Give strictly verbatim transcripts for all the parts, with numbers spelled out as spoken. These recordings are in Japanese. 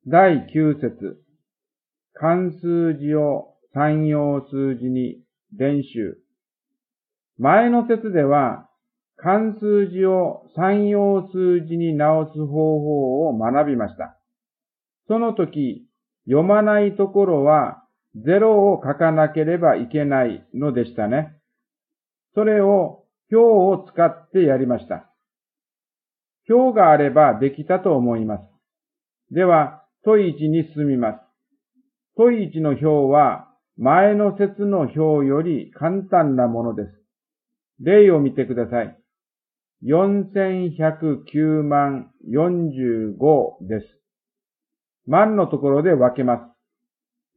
だいきゅう節。漢数字を三要数字に練習。前の節では、漢数字を三要数字に直す方法を学びました。その時、読まないところはゼロを書かなければいけないのでしたね。それを表を使ってやりました。表があればできたと思います。では、問いちに進みます。問いちの表は前の節の表より簡単なものです。例を見てください。よんせんひゃくきゅうまんよんじゅうごです。万のところで分けます。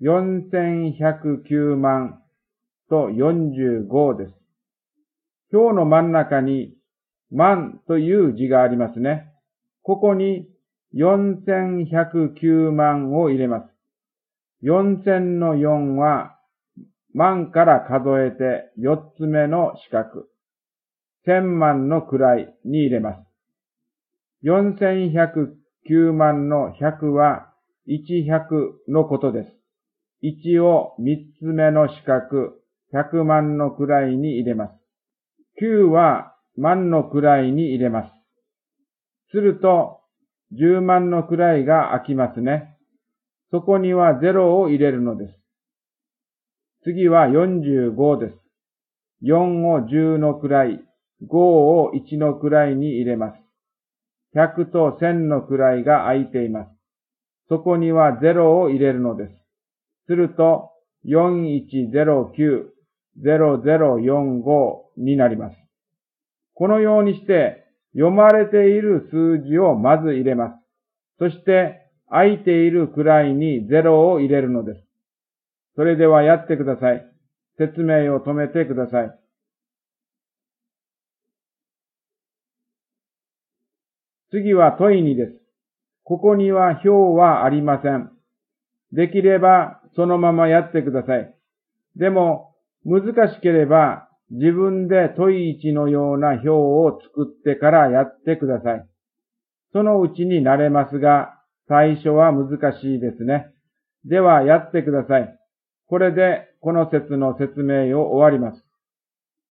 よんせんひゃくきゅうまんとよんじゅうごです。表の真ん中に万という字がありますね。ここによんせんひゃくきゅうまんを入れます。よんせんのよんは万から数えてよっつめの四角。千万の位に入れます。よんせんひゃくきゅうまんのひゃくはいちひゃくのことです。いちをみっつめの四角、ひゃくまんの位に入れます。きゅうは万の位に入れます。すると、じゅうまんの位が空きますね。そこにはゼロを入れるのです。次はよんじゅうごです。よんをじゅうの位、ごをいちの位に入れます。ひゃくとせんの位が空いています。そこにはゼロを入れるのです。すると、よんいちゼロきゅう、ゼロゼロよんごになります。このようにして、読まれている数字をまず入れます。そして、空いている位にゼロを入れるのです。それではやってください。説明を止めてください。次は問いにです。ここには表はありません。できればそのままやってください。でも難しければ自分で問いいちのような表を作ってからやってください。そのうちに慣れますが、最初は難しいですね。ではやってください。これでこの節の説明を終わります。